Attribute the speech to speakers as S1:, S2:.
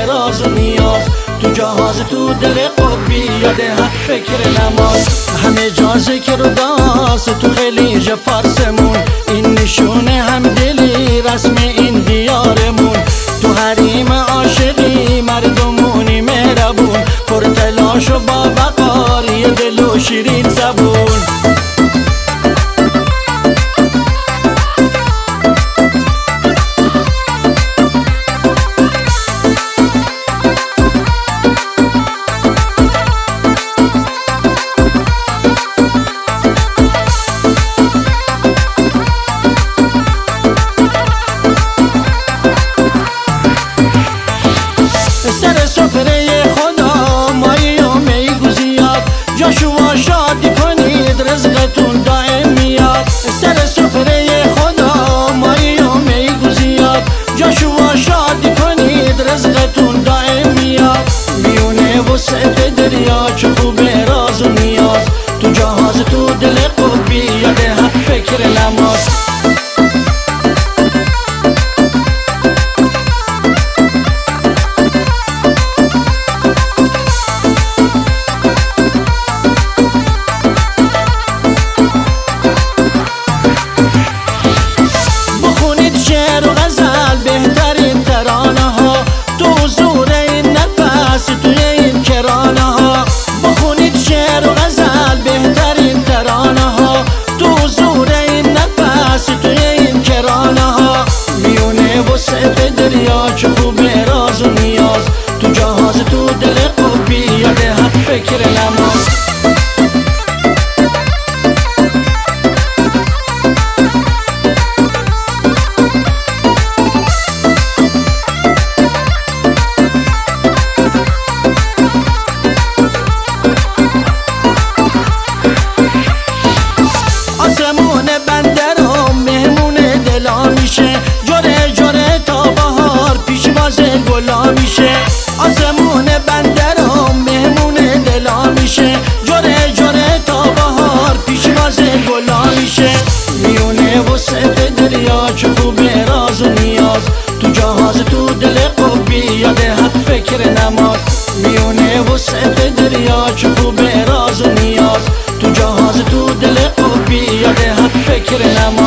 S1: راز و نیاز، تو جهاز تو دل قبی یاد حق فکر نماز. همه جا ذکر و داس تو خلیج فارسمون، این نشونه هم دلی رسم این دیارمون. تو حریم عاشقی مردمونی مهربون، پر تلاش و با وقاری دل و شیرین زبون. سر سفره خدا مایی و میگو زیاد، جاشوا شادی کنید رزقتون دائم میاد. سر سفره خدا مایی و میگو زیاد، جاشوا شادی کنید رزقتون دائم میاد. میونه وسعت دریا چه خوبه راز و نیاز، تو جهاز تو دل قبی یاد حق فکر نماز. دریا چه خوبه راز و نیاز، تو جهاز تو دل قبی یاد حق فکر نماز. آسمون بندر و مهمون دلا میشه، جره جره تا بهار پیشواز گلا میشه. آسمون بندر و مهمون دلا میشه، جره جره تا بهار پیشواز گلا میشه. میونه وسعت دریا چه خوبه راز و نیاز، تو جهاز تو دل قبی یاد حق فکر نماز. میونه وسعت دریا چه خوبه راز و نیاز، تو جهاز تو دل قبی یاد حق فکر نماز.